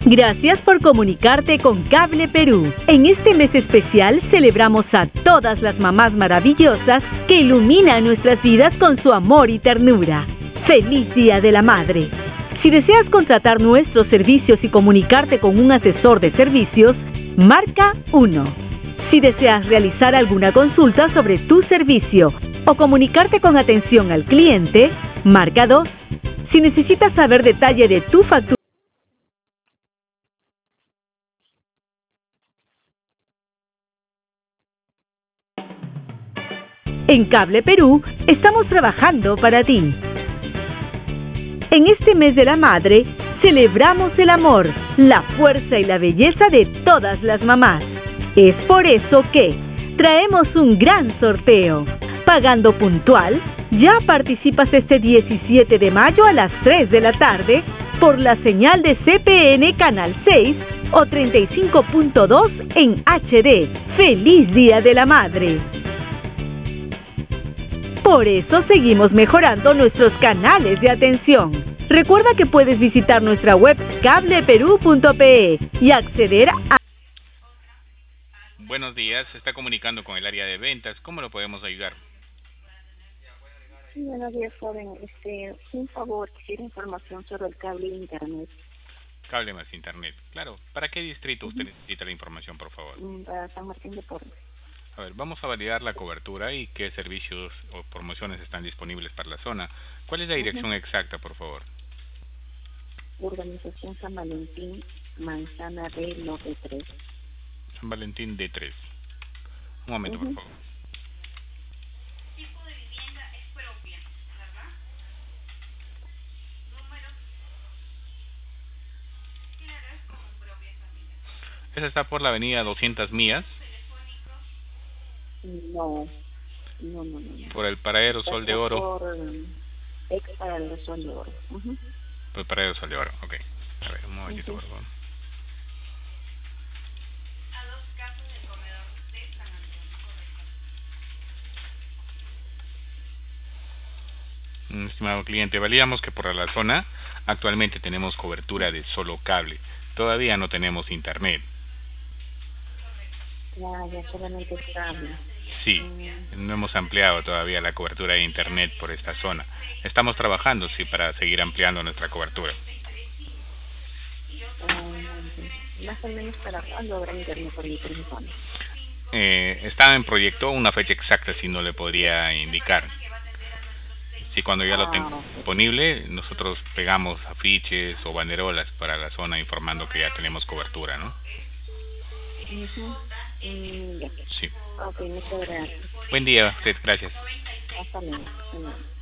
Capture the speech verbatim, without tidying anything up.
Gracias por comunicarte con Cable Perú. En este mes especial celebramos a todas las mamás maravillosas que iluminan nuestras vidas con su amor y ternura. ¡Feliz Día de la Madre! Si deseas contratar nuestros servicios y comunicarte con un asesor de servicios, marca uno. Si deseas realizar alguna consulta sobre tu servicio o comunicarte con atención al cliente, marca dos. Si necesitas saber detalle de tu factura, en Cable Perú estamos trabajando para ti. En este mes de la madre, celebramos el amor, la fuerza y la belleza de todas las mamás. Es por eso que traemos un gran sorteo. Pagando puntual, ya participas este diecisiete de mayo a las tres de la tarde por la señal de C P N Canal seis o treinta y cinco punto dos en H D. ¡Feliz Día de la Madre! Por eso seguimos mejorando nuestros canales de atención. Recuerda que puedes visitar nuestra web cable perú punto pe y acceder a... Buenos días, se está comunicando con el área de ventas. ¿Cómo lo podemos ayudar? Sí, buenos días, joven. Este, un favor, quisiera información sobre el cable de internet. Cable más internet, claro. ¿Para qué distrito usted Uh-huh. necesita la información, por favor? Para San Martín de Porres. A ver, vamos a validar la cobertura y qué servicios o promociones están disponibles para la zona. ¿Cuál es la dirección uh-huh. exacta, por favor? Urbanización San Valentín, Manzana D, Norte tres. San Valentín D tres. Un momento, uh-huh. por favor. Tipo de vivienda es propia, ¿verdad? Números. Claro, es como propia familia. Esa está por la avenida doscientas millas. No, no, no, no. Por el paradero Sol de Oro. Por um, ex paradero Sol de Oro. Uh-huh. Por el paradero Sol de Oro, ok. A ver, un momentito, uh-huh. por favor. A dos casas del corredor de San Antonio, correcto. Estimado cliente, validamos que por la zona actualmente tenemos cobertura de solo cable. Todavía no tenemos internet. Ya, ya solamente es cable. Sí, no hemos ampliado todavía la cobertura de internet por esta zona. Estamos trabajando, sí, para seguir ampliando nuestra cobertura. Um, más o menos para cuándo habrá internet por mi zona. Eh, está en proyecto, una fecha exacta si no le podría indicar. Si cuando ya lo tenga disponible, nosotros pegamos afiches o banderolas para la zona informando que ya tenemos cobertura, ¿no? Uh-huh. Mm, yeah. Sí. Ok, muchas gracias. Buen día, usted, gracias. Hasta luego.